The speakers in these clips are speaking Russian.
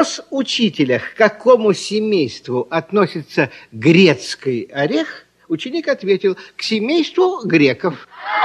Вопрос учителя, к какому семейству относится грецкий орех, ученик ответил: к семейству греков.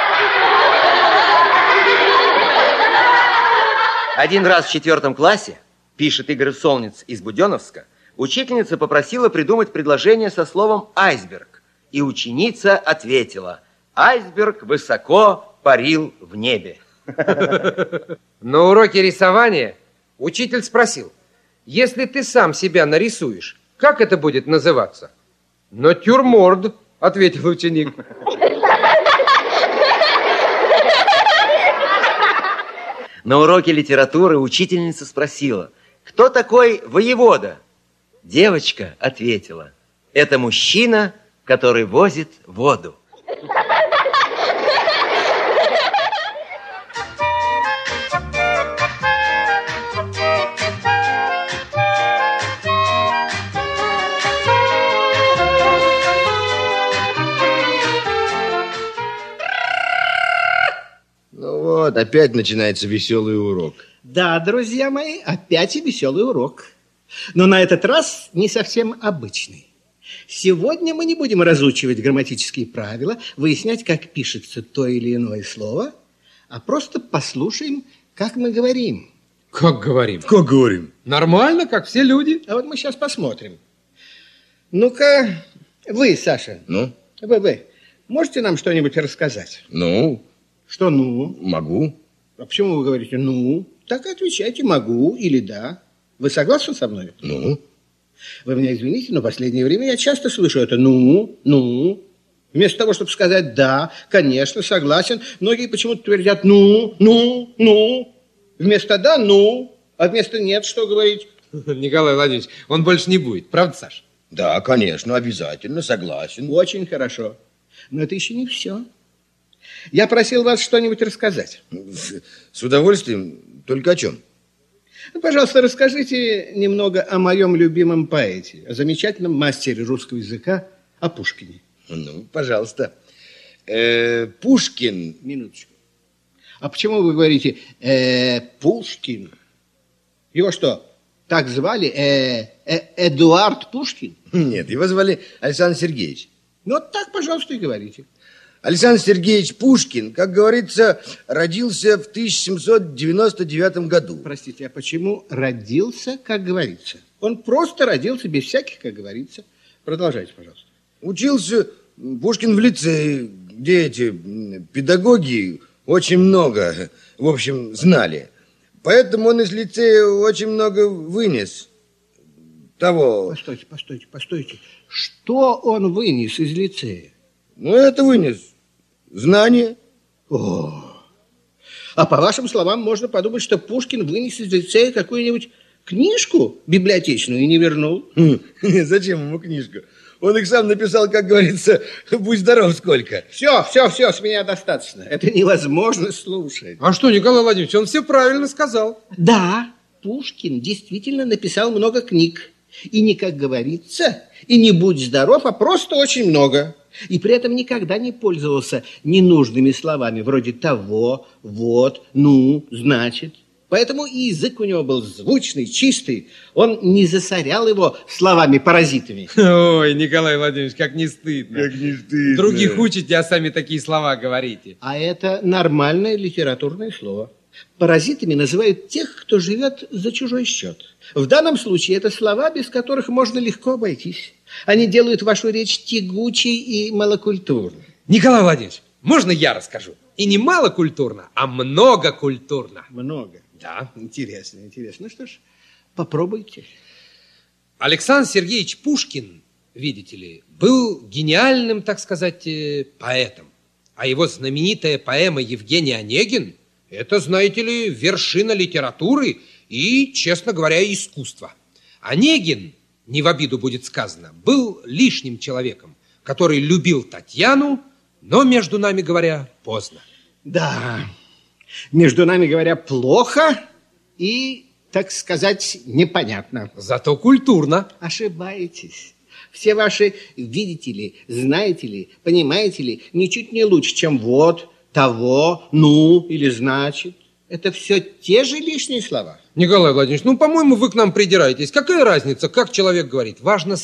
Один раз в 4 классе, пишет Игорь Солнец из Буденновска, учительница попросила придумать предложение со словом «айсберг». И ученица ответила: «Айсберг высоко парил в небе». На уроке рисования учитель спросил: если ты сам себя нарисуешь, как это будет называться? «Натюрморт», ответил ученик. На уроке литературы учительница спросила: кто такой воевода? Девочка ответила: это мужчина, который возит воду. Вот, опять начинается веселый урок. Да, друзья мои, опять и веселый урок. Но на этот раз не совсем обычный. Сегодня мы не будем разучивать грамматические правила, выяснять, как пишется то или иное слово, а просто послушаем, как мы говорим. Как говорим? Как говорим? Нормально, как все люди. А вот мы сейчас посмотрим. Ну-ка, вы, Саша. Ну? Вы можете нам что-нибудь рассказать? Ну? Что «ну»? Могу. А почему вы говорите «ну»? Так и отвечайте «могу» или «да». Вы согласны со мной? Ну? Вы меня извините, но в последнее время я часто слышу это «ну». Вместо того, чтобы сказать «да», конечно, согласен, многие почему-то твердят «ну». Вместо «да» «ну», а вместо «нет» что говорить? Николай Владимирович, он больше не будет, правда, Саш? Да, конечно, обязательно, согласен. Очень хорошо. Но это еще не все. Я просил вас что-нибудь рассказать. С удовольствием. Только о чем? Пожалуйста, расскажите немного о моем любимом поэте, о замечательном мастере русского языка, о Пушкине. Ну, пожалуйста. Пушкин. Минуточку. А почему вы говорите Пушкин? Его что, так звали? Эдуард Пушкин? Нет, его звали Александр Сергеевич. Ну, вот так, пожалуйста, и говорите. Александр Сергеевич Пушкин, как говорится, родился в 1799 году. Простите, а почему родился, как говорится? Он просто родился без всяких, как говорится. Продолжайте, пожалуйста. Учился Пушкин в лицее, где эти педагоги очень много, в общем, знали. Поэтому он из лицея очень много вынес того. Постойте. Что он вынес из лицея? Ну, это вынес знания. А по вашим словам, можно подумать, что Пушкин вынес из лицея какую-нибудь книжку библиотечную и не вернул. Зачем ему книжка? Он их сам написал, как говорится, будь здоров сколько. Все, с меня достаточно. Это невозможно слушать. А что, Николай Владимирович, он все правильно сказал. Да, Пушкин действительно написал много книг. И не как говорится, и не будь здоров, а просто очень много. И при этом никогда не пользовался ненужными словами, вроде того, вот, ну, значит. Поэтому и язык у него был звучный, чистый. Он не засорял его словами-паразитами. Ой, Николай Владимирович, как не стыдно. Как не стыдно. Других учите, а сами такие слова говорите. А это нормальное литературное слово. Паразитами называют тех, кто живет за чужой счет. В данном случае это слова, без которых можно легко обойтись. Они делают вашу речь тягучей и малокультурной. Николай Владимирович, можно я расскажу? И не малокультурно, а многокультурно. Много? Да. Интересно. Ну что ж, попробуйте. Александр Сергеевич Пушкин, видите ли, был гениальным, так сказать, поэтом. А его знаменитая поэма «Евгений Онегин» — это, знаете ли, вершина литературы и, честно говоря, искусства. Онегин, не в обиду будет сказано, был лишним человеком, который любил Татьяну, но, между нами говоря, поздно. Да, между нами говоря, плохо и, так сказать, непонятно. Зато культурно. Ошибаетесь. Все ваши «видите ли», «знаете ли», «понимаете ли» ничуть не лучше, чем «вот», «того», «ну» или «значит». Это все те же лишние слова. Николай Владимирович, ну, по-моему, вы к нам придираетесь. Какая разница, как человек говорит? Важно